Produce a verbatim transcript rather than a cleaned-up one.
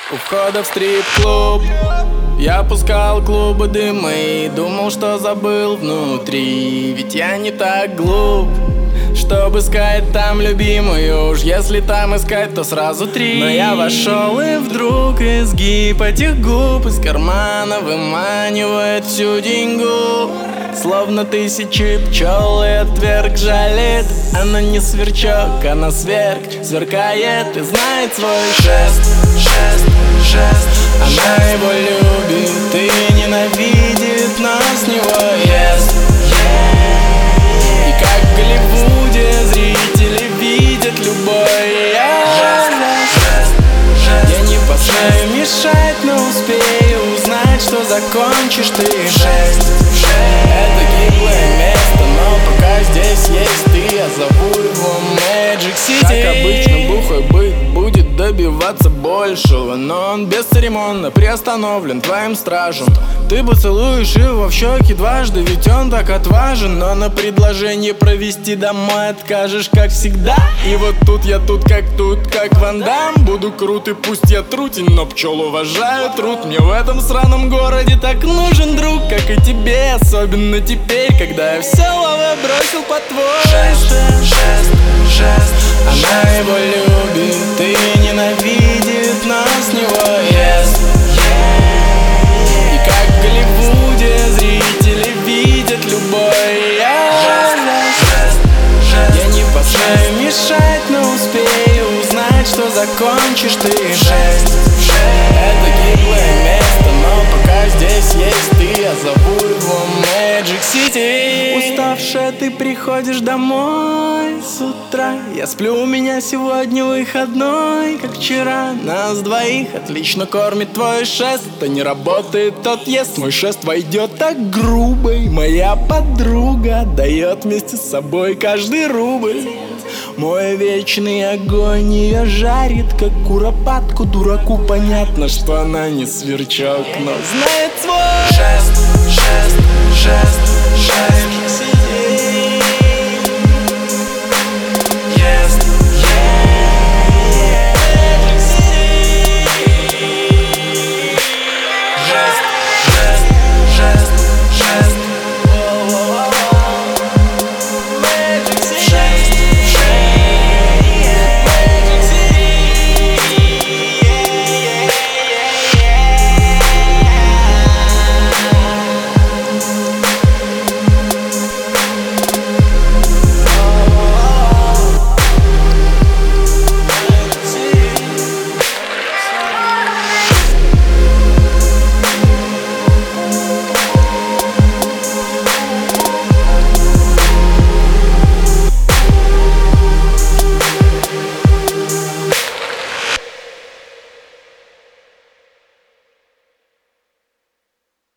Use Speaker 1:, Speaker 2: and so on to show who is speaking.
Speaker 1: У входа в стрип-клуб я пускал клубы дыма и думал, что забыл внутри. Ведь я не так глуп, чтобы искать там любимую. Уж если там искать, то сразу три. Но я вошел, и вдруг изгиб этих губ из кармана выманивает всю деньгу. Словно тысячи пчел, и отверг жалит. Она не сверчок, она сверг, сверкает и знает свой шест, шест, шест. Она его любит и ненавидит, но с него ест. И как в Голливуде зрители видят любой жест. Я не посмею мешать, но успею узнать, что закончишь ты жесть. Это гиблое место, но пока здесь есть ты, я зову его Magic City. Как обычно, бухой быт будет добиваться большего, но он бесцеремонно приостановлен твоим стражем. Ты поцелуешь его в щеки дважды, ведь он так отважен. Но на предложение провести домой откажешь, как всегда. И вот тут я тут как тут, как Ван Дам. Буду крут и пусть я трутень, но пчел уважаю труд. Мне в этом сраном городе так нужен друг, как и тебе, особенно теперь, когда я все лавы бросил под твой шест, шест, шест. Она его любит и ненавидит, но с него ест. И как в Голливуде зрители видят любой жест. Я не посмею мешать, но успею узнать, что закончишь ты жесть. Это гиблое место, но пока здесь есть ты, я зову его Magic City. Уставшая ты приходишь домой с утра. Я сплю, у меня сегодня выходной, как вчера. Нас двоих отлично кормит твой шест. То не работает, тот ест. Мой шест войдет так грубо, и моя подруга дает вместе с собой каждый рубль. Мой вечный огонь ее жарит, как куропатку. Дураку понятно, что она не сверчок, но знает свой шест, шест, шест, шест.